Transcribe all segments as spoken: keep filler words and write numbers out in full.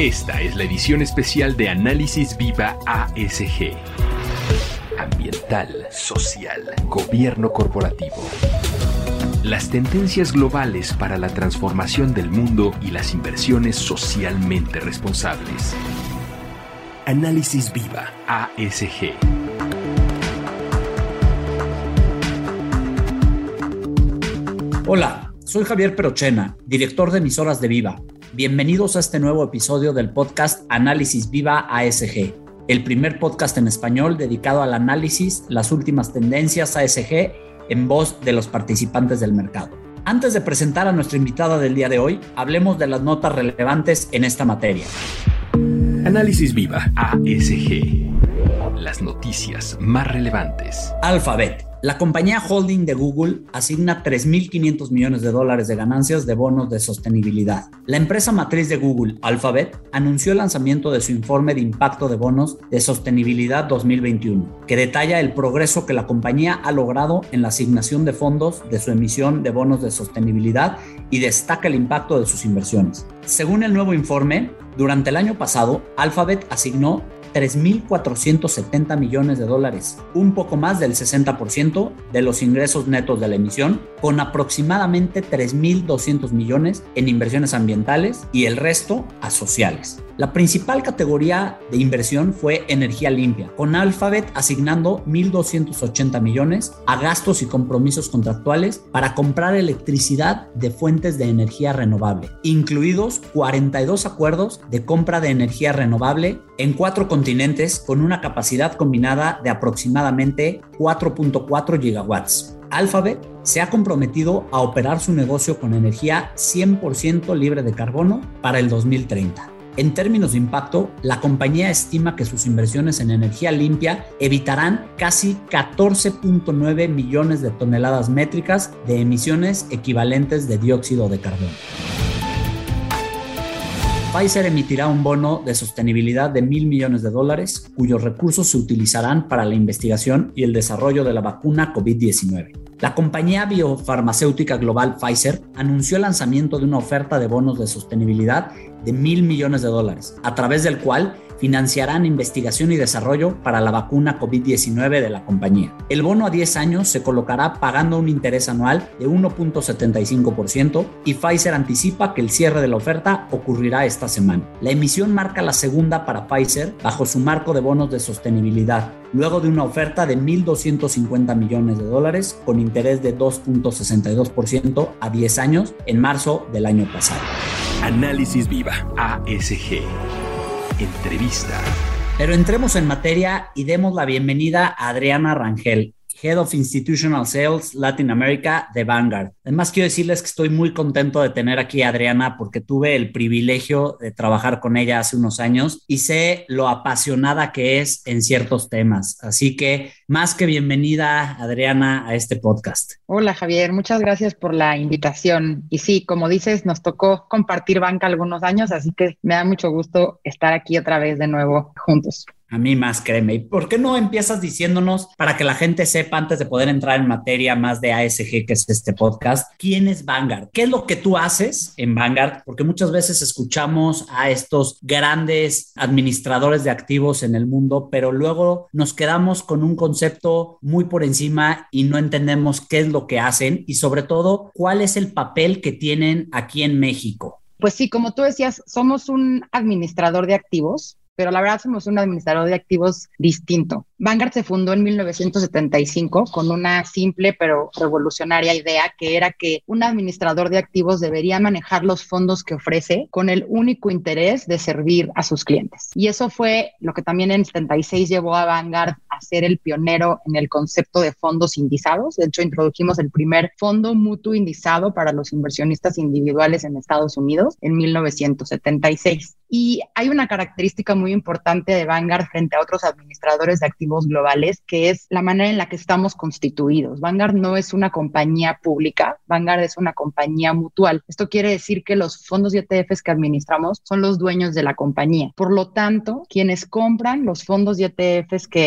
Esta es la edición especial de Análisis Viva A S G. Ambiental, social, gobierno corporativo. Las tendencias globales para la transformación del mundo y las inversiones socialmente responsables. Análisis Viva A S G. Hola, soy Javier Perochena, director de emisoras de Viva. Bienvenidos a este nuevo episodio del podcast Análisis Viva A S G, el primer podcast en español dedicado al análisis, las últimas tendencias A S G en voz de los participantes del mercado. Antes de presentar a nuestra invitada del día de hoy, hablemos de las notas relevantes en esta materia. Análisis Viva A S G. Las noticias más relevantes. Alphabet. La compañía holding de Google asigna tres mil quinientos millones de dólares de ganancias de bonos de sostenibilidad. La empresa matriz de Google, Alphabet, anunció el lanzamiento de su informe de impacto de bonos de sostenibilidad dos mil veintiuno, que detalla el progreso que la compañía ha logrado en la asignación de fondos de su emisión de bonos de sostenibilidad y destaca el impacto de sus inversiones. Según el nuevo informe, durante el año pasado, Alphabet asignó tres mil cuatrocientos setenta millones de dólares, un poco más del sesenta por ciento de los ingresos netos de la emisión, con aproximadamente tres mil doscientos millones en inversiones ambientales y el resto a sociales. La principal categoría de inversión fue energía limpia, con Alphabet asignando mil doscientos ochenta millones a gastos y compromisos contractuales para comprar electricidad de fuentes de energía renovable, incluidos cuarenta y dos acuerdos de compra de energía renovable en cuatro continentes con una capacidad combinada de aproximadamente cuatro punto cuatro gigawatts. Alphabet se ha comprometido a operar su negocio con energía cien por ciento libre de carbono para el dos mil treinta. En términos de impacto, la compañía estima que sus inversiones en energía limpia evitarán casi catorce punto nueve millones de toneladas métricas de emisiones equivalentes de dióxido de carbono. Pfizer emitirá un bono de sostenibilidad de mil millones de dólares, cuyos recursos se utilizarán para la investigación y el desarrollo de la vacuna covid diecinueve. La compañía biofarmacéutica global Pfizer anunció el lanzamiento de una oferta de bonos de sostenibilidad de mil millones de dólares, a través del cual financiarán investigación y desarrollo para la vacuna covid diecinueve de la compañía. El bono a diez años se colocará pagando un interés anual de uno punto setenta y cinco por ciento y Pfizer anticipa que el cierre de la oferta ocurrirá esta semana. La emisión marca la segunda para Pfizer bajo su marco de bonos de sostenibilidad, luego de una oferta de mil doscientos cincuenta millones de dólares con interés de dos punto sesenta y dos por ciento a diez años en marzo del año pasado. Análisis Viva A S G. Entrevista. Pero entremos en materia y demos la bienvenida a Adriana Rangel, Head of Institutional Sales Latin America de Vanguard. Además, quiero decirles que estoy muy contento de tener aquí a Adriana porque tuve el privilegio de trabajar con ella hace unos años y sé lo apasionada que es en ciertos temas. Así que, más que bienvenida, Adriana, a este podcast. Hola, Javier. Muchas gracias por la invitación. Y sí, como dices, nos tocó compartir banca algunos años, así que me da mucho gusto estar aquí otra vez de nuevo juntos. A mí más, créeme. ¿Y por qué no empiezas diciéndonos, para que la gente sepa, antes de poder entrar en materia más de A S G, que es este podcast, quién es Vanguard? ¿Qué es lo que tú haces en Vanguard? Porque muchas veces escuchamos a estos grandes administradores de activos en el mundo, pero luego nos quedamos con un concepto muy por encima y no entendemos qué es lo que hacen y sobre todo, cuál es el papel que tienen aquí en México. Pues sí, como tú decías, somos un administrador de activos, pero la verdad somos un administrador de activos distinto. Vanguard se fundó en mil novecientos setenta y cinco con una simple pero revolucionaria idea, que era que un administrador de activos debería manejar los fondos que ofrece con el único interés de servir a sus clientes. Y eso fue lo que también en setenta y seis llevó a Vanguard a ser el pionero en el concepto de fondos indizados. De hecho, introdujimos el primer fondo mutuo indizado para los inversionistas individuales en Estados Unidos en mil novecientos setenta y seis. Y hay una característica muy importante de Vanguard frente a otros administradores de activos globales, que es la manera en la que estamos constituidos. Vanguard no es una compañía pública, Vanguard es una compañía mutual. Esto quiere decir que los fondos y E T Fs que administramos son los dueños de la compañía. Por lo tanto, quienes compran los fondos y E T Fs que administramos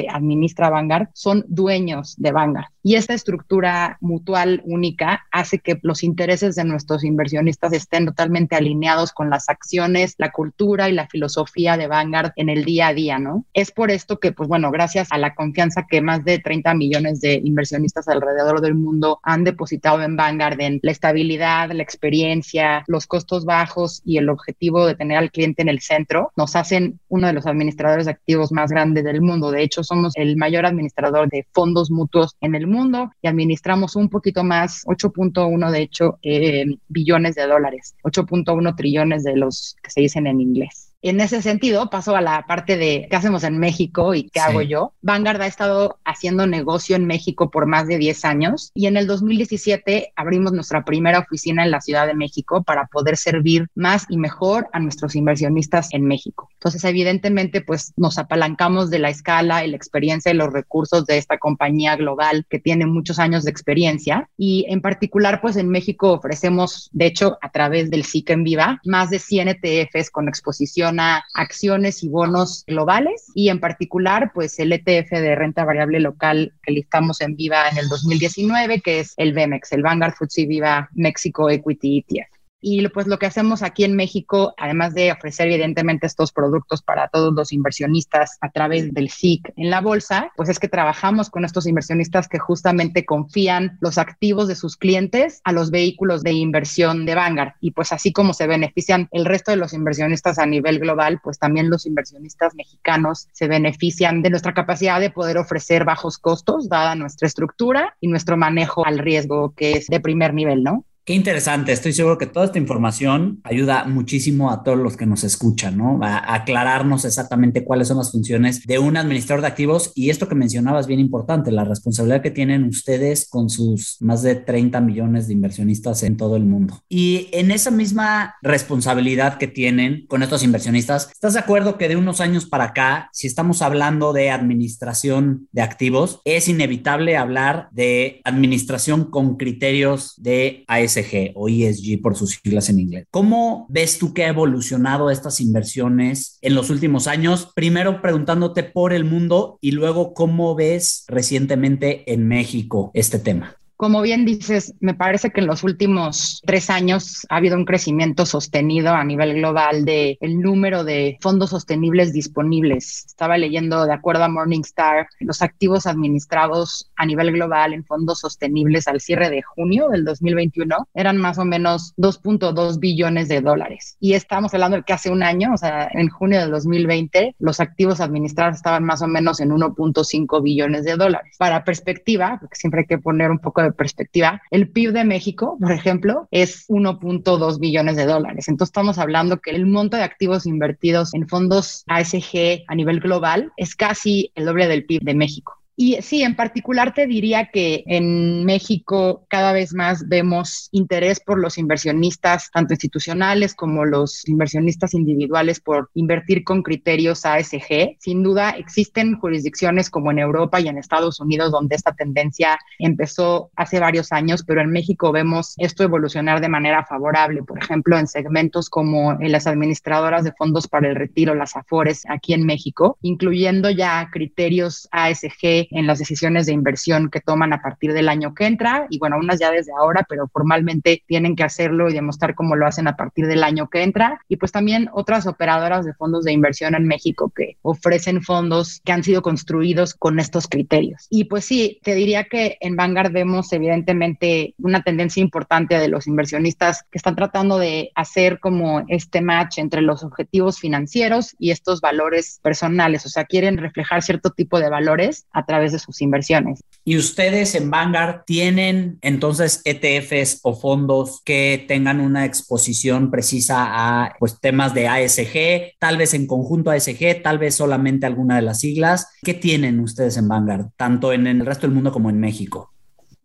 administra Vanguard son dueños de Vanguard. Y esta estructura mutual única hace que los intereses de nuestros inversionistas estén totalmente alineados con las acciones, la cultura y la filosofía de Vanguard en el día a día, ¿no? Es por esto que, pues bueno, gracias a la confianza que más de treinta millones de inversionistas alrededor del mundo han depositado en Vanguard, en la estabilidad, la experiencia, los costos bajos y el objetivo de tener al cliente en el centro, nos hacen uno de los administradores de activos más grandes del mundo. De hecho, somos el mayor administrador de fondos mutuos en el mundo y administramos un poquito más, ocho punto uno de hecho, eh, billones de dólares, ocho punto uno trillones de los que se dicen en inglés. En ese sentido, paso a la parte de qué hacemos en México y qué sí. hago yo. Vanguard ha estado haciendo negocio en México por más de diez años y en el dos mil diecisiete abrimos nuestra primera oficina en la Ciudad de México para poder servir más y mejor a nuestros inversionistas en México. Entonces, evidentemente, pues nos apalancamos de la escala y la experiencia y los recursos de esta compañía global que tiene muchos años de experiencia y en particular, pues en México ofrecemos, de hecho, a través del S I C en Viva, más de cien E T Fs con exposición a acciones y bonos globales y en particular pues el E T F de renta variable local que listamos en Viva en el dos mil diecinueve, que es el V E M E X, el Vanguard F T S E Viva Mexico Equity E T F. Y pues lo que hacemos aquí en México, además de ofrecer evidentemente estos productos para todos los inversionistas a través del S I C en la bolsa, pues es que trabajamos con estos inversionistas que justamente confían los activos de sus clientes a los vehículos de inversión de Vanguard. Y pues así como se benefician el resto de los inversionistas a nivel global, pues también los inversionistas mexicanos se benefician de nuestra capacidad de poder ofrecer bajos costos, dada nuestra estructura y nuestro manejo al riesgo, que es de primer nivel, ¿no? Qué interesante. Estoy seguro que toda esta información ayuda muchísimo a todos los que nos escuchan, ¿no? A aclararnos exactamente cuáles son las funciones de un administrador de activos y esto que mencionabas bien importante, la responsabilidad que tienen ustedes con sus más de treinta millones de inversionistas en todo el mundo. Y en esa misma responsabilidad que tienen con estos inversionistas, ¿estás de acuerdo que de unos años para acá, si estamos hablando de administración de activos, es inevitable hablar de administración con criterios de A S G o E S G por sus siglas en inglés? ¿Cómo ves tú que ha evolucionado estas inversiones en los últimos años? Primero preguntándote por el mundo y luego cómo ves recientemente en México este tema. Como bien dices, me parece que en los últimos tres años ha habido un crecimiento sostenido a nivel global de el número de fondos sostenibles disponibles. Estaba leyendo, de acuerdo a Morningstar, los activos administrados a nivel global en fondos sostenibles al cierre de junio del dos mil veintiuno eran más o menos dos punto dos billones de dólares. Y estamos hablando de que hace un año, o sea, en junio del dos mil veinte, los activos administrados estaban más o menos en uno punto cinco billones de dólares. Para perspectiva, porque siempre hay que poner un poco de perspectiva, el P I B de México, por ejemplo, es uno punto dos billones de dólares. Entonces estamos hablando que el monto de activos invertidos en fondos A S G a nivel global es casi el doble del P I B de México. Y sí, en particular te diría que en México cada vez más vemos interés por los inversionistas, tanto institucionales como los inversionistas individuales, por invertir con criterios A S G. Sin duda, existen jurisdicciones como en Europa y en Estados Unidos donde esta tendencia empezó hace varios años, pero en México vemos esto evolucionar de manera favorable. Por ejemplo, en segmentos como en las administradoras de fondos para el retiro, las AFORES, aquí en México, incluyendo ya criterios A S G en las decisiones de inversión que toman a partir del año que entra, y bueno, unas ya desde ahora, pero formalmente tienen que hacerlo y demostrar cómo lo hacen a partir del año que entra, y pues también otras operadoras de fondos de inversión en México que ofrecen fondos que han sido construidos con estos criterios. Y pues sí, te diría que en Vanguard vemos evidentemente una tendencia importante de los inversionistas que están tratando de hacer como este match entre los objetivos financieros y estos valores personales, o sea, quieren reflejar cierto tipo de valores a través de sus inversiones. ¿Y ustedes en Vanguard tienen entonces E T Fs o fondos que tengan una exposición precisa a pues, temas de A S G, tal vez en conjunto A S G, tal vez solamente alguna de las siglas? ¿Qué tienen ustedes en Vanguard, tanto en el resto del mundo como en México?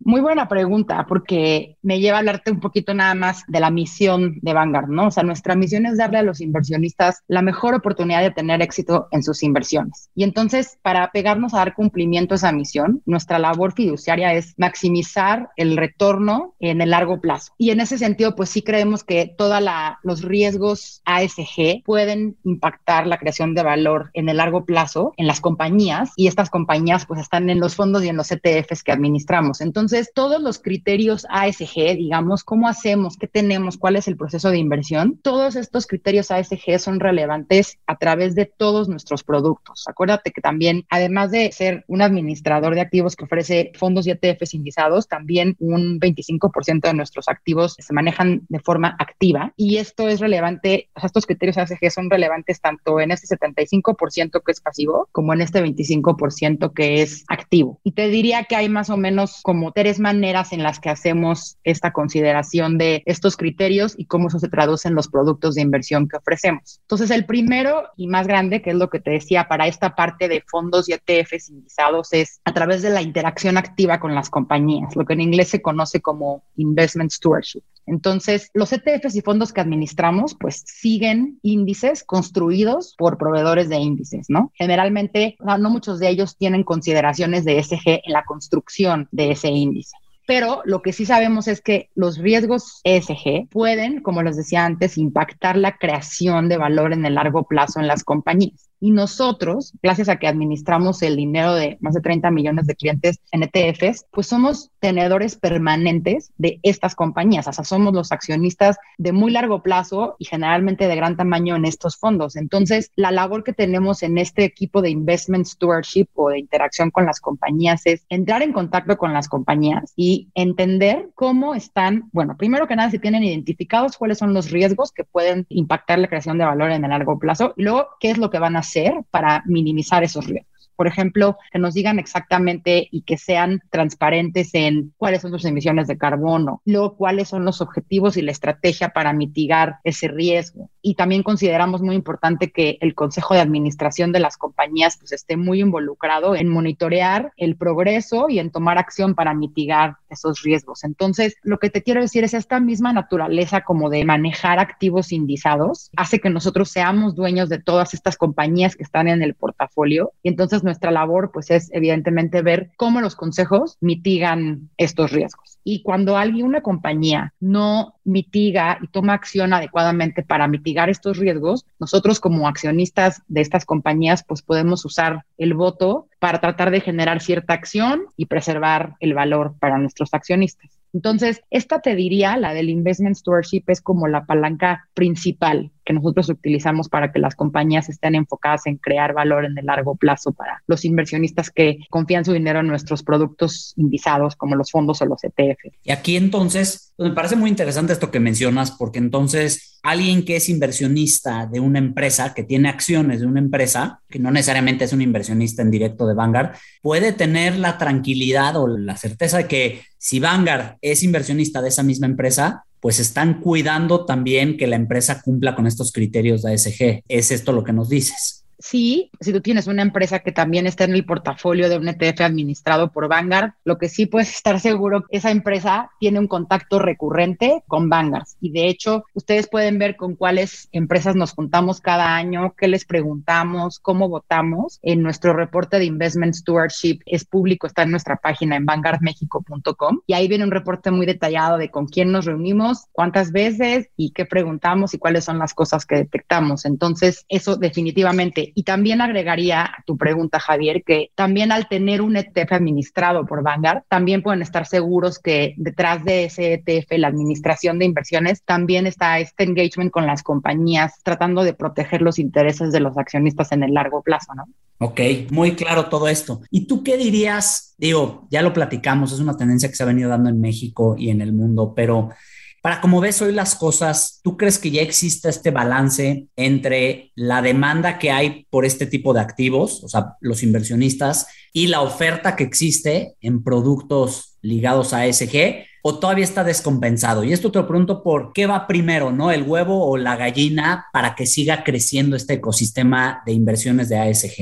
Muy buena pregunta, porque me lleva a hablarte un poquito nada más de la misión de Vanguard, ¿no? O sea, nuestra misión es darle a los inversionistas la mejor oportunidad de tener éxito en sus inversiones. Y entonces, para pegarnos a dar cumplimiento a esa misión, nuestra labor fiduciaria es maximizar el retorno en el largo plazo. Y en ese sentido, pues sí creemos que todos los riesgos A S G pueden impactar la creación de valor en el largo plazo en las compañías, y estas compañías pues están en los fondos y en los E T Fs que administramos. Entonces, Entonces, todos los criterios A S G, digamos, cómo hacemos, qué tenemos, cuál es el proceso de inversión, todos estos criterios A S G son relevantes a través de todos nuestros productos. Acuérdate que también, además de ser un administrador de activos que ofrece fondos y E T Fs indizados, también un veinticinco por ciento de nuestros activos se manejan de forma activa, y esto es relevante, o sea, estos criterios A S G son relevantes tanto en este setenta y cinco por ciento que es pasivo como en este veinticinco por ciento que es activo. Y te diría que hay más o menos como tres maneras en las que hacemos esta consideración de estos criterios y cómo eso se traduce en los productos de inversión que ofrecemos. Entonces, el primero y más grande, que es lo que te decía para esta parte de fondos y E T Fs indizados, es a través de la interacción activa con las compañías, lo que en inglés se conoce como investment stewardship. Entonces, los E T Fs y fondos que administramos, pues siguen índices construidos por proveedores de índices, ¿no? Generalmente, no, no muchos de ellos tienen consideraciones de E S G en la construcción de ese índice. Pero lo que sí sabemos es que los riesgos E S G pueden, como les decía antes, impactar la creación de valor en el largo plazo en las compañías. Y nosotros, gracias a que administramos el dinero de más de treinta millones de clientes en E T Fs, pues somos tenedores permanentes de estas compañías. O sea, somos los accionistas de muy largo plazo y generalmente de gran tamaño en estos fondos. Entonces, la labor que tenemos en este equipo de investment stewardship o de interacción con las compañías es entrar en contacto con las compañías y entender cómo están, bueno, primero que nada, si tienen identificados cuáles son los riesgos que pueden impactar la creación de valor en el largo plazo, y luego qué es lo que van a hacer para minimizar esos riesgos. Por ejemplo, que nos digan exactamente y que sean transparentes en cuáles son sus emisiones de carbono, luego cuáles son los objetivos y la estrategia para mitigar ese riesgo. Y también consideramos muy importante que el consejo de administración de las compañías pues esté muy involucrado en monitorear el progreso y en tomar acción para mitigar esos riesgos. Entonces, lo que te quiero decir es esta misma naturaleza como de manejar activos indizados hace que nosotros seamos dueños de todas estas compañías que están en el portafolio, y entonces nuestra labor pues es evidentemente ver cómo los consejos mitigan estos riesgos. Y cuando alguien, una compañía, no mitiga y toma acción adecuadamente para mitigar estos riesgos, nosotros como accionistas de estas compañías pues podemos usar el voto para tratar de generar cierta acción y preservar el valor para nuestros accionistas. Entonces, esta te diría, la del investment stewardship, es como la palanca principal que nosotros utilizamos para que las compañías estén enfocadas en crear valor en el largo plazo para los inversionistas que confían su dinero en nuestros productos indizados como los fondos o los E T F. Y aquí entonces, pues me parece muy interesante esto que mencionas, porque entonces alguien que es inversionista de una empresa, que tiene acciones de una empresa, que no necesariamente es un inversionista en directo de Vanguard, puede tener la tranquilidad o la certeza de que si Vanguard es inversionista de esa misma empresa, pues están cuidando también que la empresa cumpla con estos criterios de A S G. ¿Es esto lo que nos dices? Sí, si tú tienes una empresa que también está en el portafolio de un E T F administrado por Vanguard, lo que sí puedes estar seguro, esa empresa tiene un contacto recurrente con Vanguard. Y de hecho, ustedes pueden ver con cuáles empresas nos juntamos cada año, qué les preguntamos, cómo votamos. En nuestro reporte de Investment Stewardship es público, está en nuestra página en vanguard mexico punto com. Y ahí viene un reporte muy detallado de con quién nos reunimos, cuántas veces y qué preguntamos y cuáles son las cosas que detectamos. Entonces, eso definitivamente. Y también agregaría a tu pregunta, Javier, que también al tener un E T F administrado por Vanguard, también pueden estar seguros que detrás de ese E T F, la administración de inversiones, también está este engagement con las compañías, tratando de proteger los intereses de los accionistas en el largo plazo, ¿no? Ok, muy claro todo esto. ¿Y tú qué dirías? Digo, ya lo platicamos, es una tendencia que se ha venido dando en México y en el mundo, pero para como ves hoy las cosas, ¿tú crees que ya existe este balance entre la demanda que hay por este tipo de activos, o sea, los inversionistas, y la oferta que existe en productos ligados a E S G, o todavía está descompensado? Y esto te lo pregunto por qué va primero, ¿no? ¿El huevo o la gallina para que siga creciendo este ecosistema de inversiones de A S G?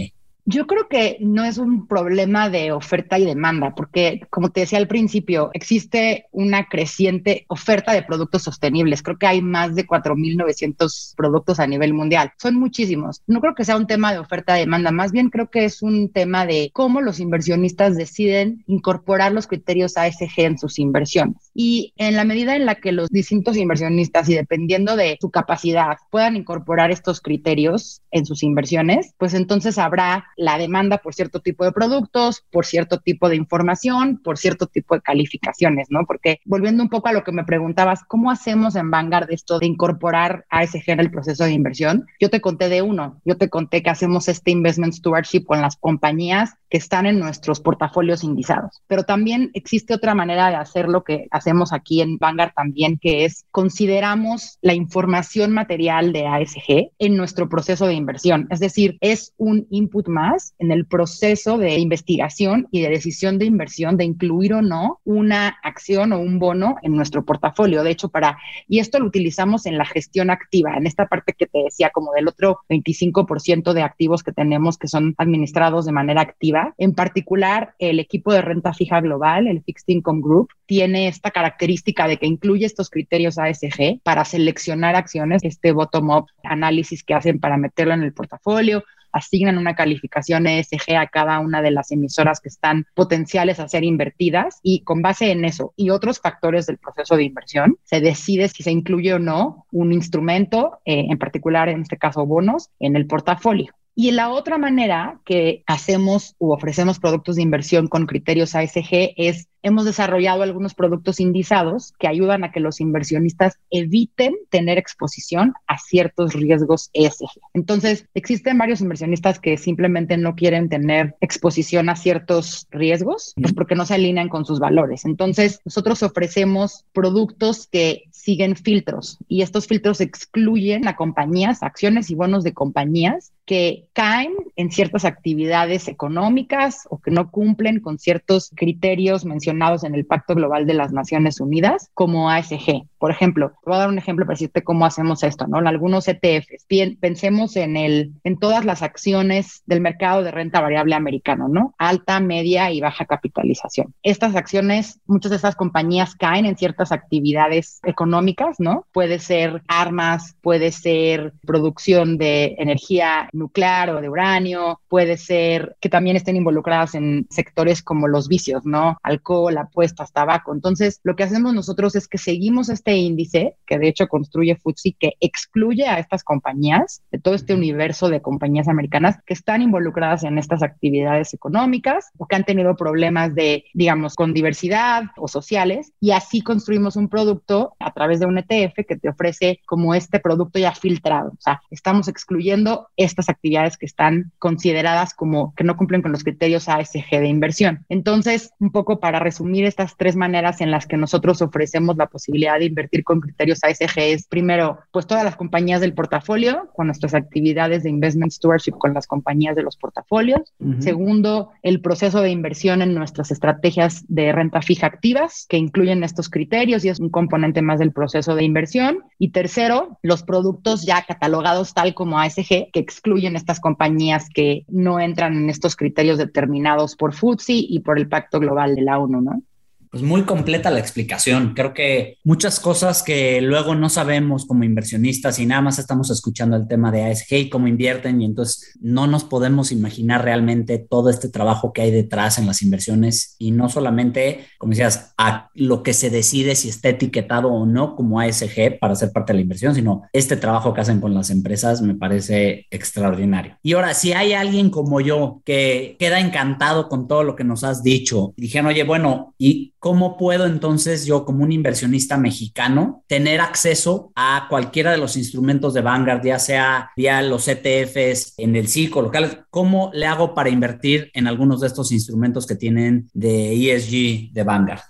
Yo creo que no es un problema de oferta y demanda, porque como te decía al principio, existe una creciente oferta de productos sostenibles. Creo que hay más de cuatro mil novecientos productos a nivel mundial. Son muchísimos. No creo que sea un tema de oferta y demanda, más bien creo que es un tema de cómo los inversionistas deciden incorporar los criterios A S G en sus inversiones. Y en la medida en la que los distintos inversionistas, y dependiendo de su capacidad, puedan incorporar estos criterios en sus inversiones, pues entonces habrá la demanda por cierto tipo de productos, por cierto tipo de información, por cierto tipo de calificaciones, ¿no? Porque volviendo un poco a lo que me preguntabas, ¿cómo hacemos en Vanguard esto de incorporar A S G en el proceso de inversión? Yo te conté de uno, yo te conté que hacemos este investment stewardship con las compañías que están en nuestros portafolios indizados, pero también existe otra manera de hacer lo que hacemos aquí en Vanguard también, que es consideramos la información material de A S G en nuestro proceso de inversión, es decir, es un input más en el proceso de investigación y de decisión de inversión de incluir o no una acción o un bono en nuestro portafolio. De hecho, para, y esto lo utilizamos en la gestión activa, en esta parte que te decía, como del otro veinticinco por ciento de activos que tenemos que son administrados de manera activa. En particular, el equipo de renta fija global, el Fixed Income Group, tiene esta característica de que incluye estos criterios A S G para seleccionar acciones, este bottom-up análisis que hacen para meterlo en el portafolio, asignan una calificación E S G a cada una de las emisoras que están potenciales a ser invertidas y con base en eso y otros factores del proceso de inversión se decide si se incluye o no un instrumento, eh, en particular en este caso bonos, en el portafolio. Y la otra manera que hacemos u ofrecemos productos de inversión con criterios A S G es hemos desarrollado algunos productos indizados que ayudan a que los inversionistas eviten tener exposición a ciertos riesgos E S G. Entonces, existen varios inversionistas que simplemente no quieren tener exposición a ciertos riesgos, pues porque no se alinean con sus valores. Entonces, nosotros ofrecemos productos que siguen filtros y estos filtros excluyen a compañías, acciones y bonos de compañías que caen en ciertas actividades económicas o que no cumplen con ciertos criterios mencionados en el Pacto Global de las Naciones Unidas como A S G. Por ejemplo, te voy a dar un ejemplo para decirte cómo hacemos esto, ¿no? En algunos E T Fs, bien, pensemos en, el, en todas las acciones del mercado de renta variable americano, ¿no? Alta, media y baja capitalización. Estas acciones, muchas de estas compañías caen en ciertas actividades económicas, ¿no? Puede ser armas, puede ser producción de energía nuclear o de uranio, puede ser que también estén involucradas en sectores como los vicios, ¿no? Alcohol, apuestas, tabaco. Entonces, lo que hacemos nosotros es que seguimos este índice, que de hecho construye F T S E, que excluye a estas compañías, de todo este universo de compañías americanas que están involucradas en estas actividades económicas o que han tenido problemas de, digamos, con diversidad o sociales, y así construimos un producto a través de un E T F que te ofrece como este producto ya filtrado. O sea, estamos excluyendo estas actividades que están consideradas como que no cumplen con los criterios A S G de inversión. Entonces, un poco para resumir estas tres maneras en las que nosotros ofrecemos la posibilidad de invertir con criterios A S G es, primero, pues todas las compañías del portafolio, con nuestras actividades de investment stewardship con las compañías de los portafolios. Uh-huh. Segundo, el proceso de inversión en nuestras estrategias de renta fija activas, que incluyen estos criterios y es un componente más del proceso de inversión. Y tercero, los productos ya catalogados tal como A S G, que excluyen estas compañías que no entran en estos criterios determinados por F T S E y por el Pacto Global de la ONU, ¿no? Pues muy completa la explicación. Creo que muchas cosas que luego no sabemos como inversionistas y nada más estamos escuchando el tema de A S G y cómo invierten y entonces no nos podemos imaginar realmente todo este trabajo que hay detrás en las inversiones y no solamente, como decías, a lo que se decide si está etiquetado o no como A S G para ser parte de la inversión, sino este trabajo que hacen con las empresas me parece extraordinario. Y ahora, si hay alguien como yo que queda encantado con todo lo que nos has dicho y dijeron, oye, bueno, y ¿cómo puedo entonces yo como un inversionista mexicano tener acceso a cualquiera de los instrumentos de Vanguard, ya sea vía los E T Fs en el C I C O local? ¿Cómo le hago para invertir en algunos de estos instrumentos que tienen de E S G de Vanguard?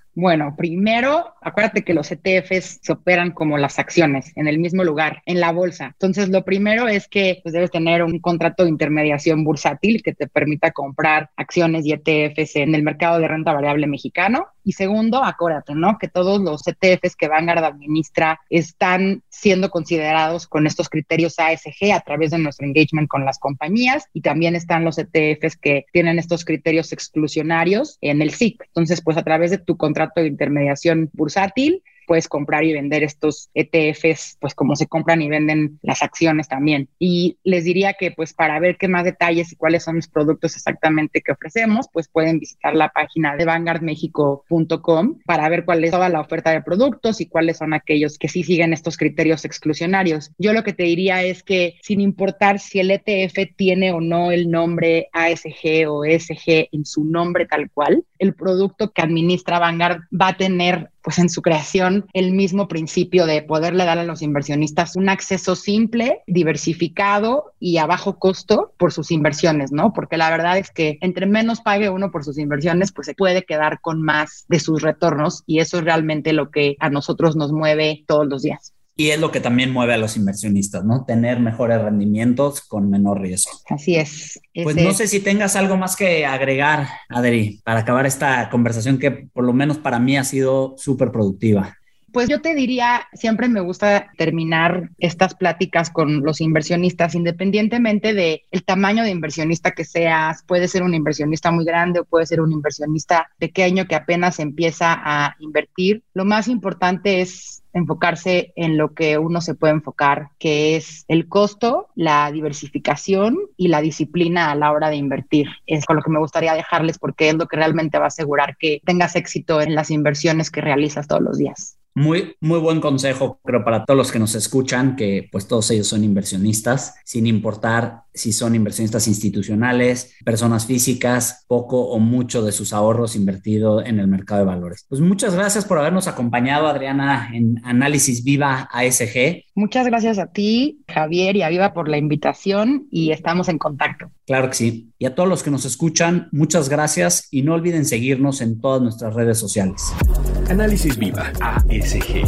Bueno, primero, acuérdate que los E T Fs se operan como las acciones, en el mismo lugar, en la bolsa. Entonces, lo primero es que pues, debes tener un contrato de intermediación bursátil que te permita comprar acciones y E T Fs en el mercado de renta variable mexicano. Y segundo, acuérdate, ¿no? Que todos los E T Fs que Vanguard administra están siendo considerados con estos criterios A S G a través de nuestro engagement con las compañías, y también están los E T Fs que tienen estos criterios exclusionarios en el S I C. Entonces, pues a través de tu contrato de intermediación bursátil, puedes comprar y vender estos E T Fs, pues como se compran y venden las acciones también. Y les diría que pues para ver qué más detalles y cuáles son los productos exactamente que ofrecemos, pues pueden visitar la página de vanguard mexico punto com para ver cuál es toda la oferta de productos y cuáles son aquellos que sí siguen estos criterios exclusionarios. Yo lo que te diría es que sin importar si el E T F tiene o no el nombre A S G o E S G en su nombre tal cual, el producto que administra Vanguard va a tener pues en su creación el mismo principio de poderle dar a los inversionistas un acceso simple, diversificado y a bajo costo por sus inversiones, ¿no? Porque la verdad es que entre menos pague uno por sus inversiones, pues se puede quedar con más de sus retornos, y eso es realmente lo que a nosotros nos mueve todos los días. Y es lo que también mueve a los inversionistas, ¿no? Tener mejores rendimientos con menor riesgo. Así es. Pues no sé si tengas algo más que agregar, Adri, para acabar esta conversación que por lo menos para mí ha sido súper productiva. Pues yo te diría, siempre me gusta terminar estas pláticas con los inversionistas, independientemente de el tamaño de inversionista que seas. Puede ser un inversionista muy grande o puede ser un inversionista pequeño que apenas empieza a invertir. Lo más importante es enfocarse en lo que uno se puede enfocar, que es el costo, la diversificación y la disciplina a la hora de invertir. Es con lo que me gustaría dejarles, porque es lo que realmente va a asegurar que tengas éxito en las inversiones que realizas todos los días. Muy, muy buen consejo, creo, para todos los que nos escuchan, que pues todos ellos son inversionistas, sin importar si son inversionistas institucionales, personas físicas, poco o mucho de sus ahorros invertido en el mercado de valores. Pues muchas gracias por habernos acompañado, Adriana, en Análisis Viva A S G. Muchas gracias a ti, Javier, y a Viva por la invitación, y estamos en contacto. Claro que sí. Y a todos los que nos escuchan, muchas gracias, y no olviden seguirnos en todas nuestras redes sociales. Análisis Viva A S G.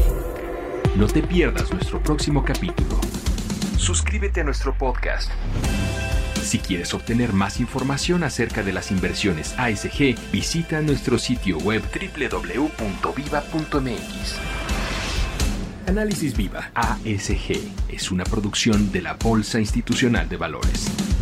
No te pierdas nuestro próximo capítulo. Suscríbete a nuestro podcast. Si quieres obtener más información acerca de las inversiones A S G, visita nuestro sitio web doble u doble u doble u punto viva punto m x. Análisis Viva A S G es una producción de la Bolsa Institucional de Valores.